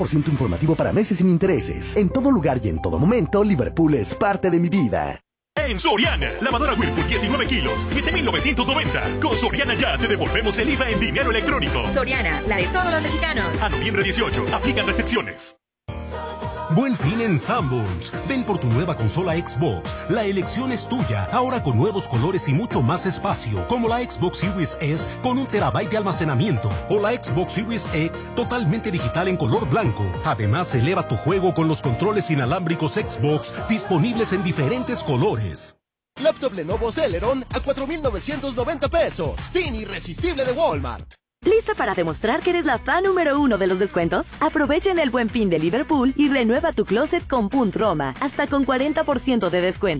Ciento informativo para meses sin intereses. En todo lugar y en todo momento, Liverpool es parte de mi vida. En Soriana, lavadora Whirlpool 19 kilos, 7,990. Con Soriana ya te devolvemos el IVA en dinero electrónico. Soriana, la de todos los mexicanos. A noviembre 18, aplican restricciones. Buen fin en Sanborns. Ven por tu nueva consola Xbox. La elección es tuya, ahora con nuevos colores y mucho más espacio, como la Xbox Series S con 1 TB de almacenamiento o la Xbox Series X totalmente digital en color blanco. Además, eleva tu juego con los controles inalámbricos Xbox disponibles en diferentes colores. Laptop Lenovo Celeron a 4,990 pesos. Fin irresistible de Walmart. ¿Lista para demostrar que eres la fan número 1 de los descuentos? Aprovecha en el Buen Fin de Liverpool y renueva tu closet con Punt Roma, hasta con 40% de descuento.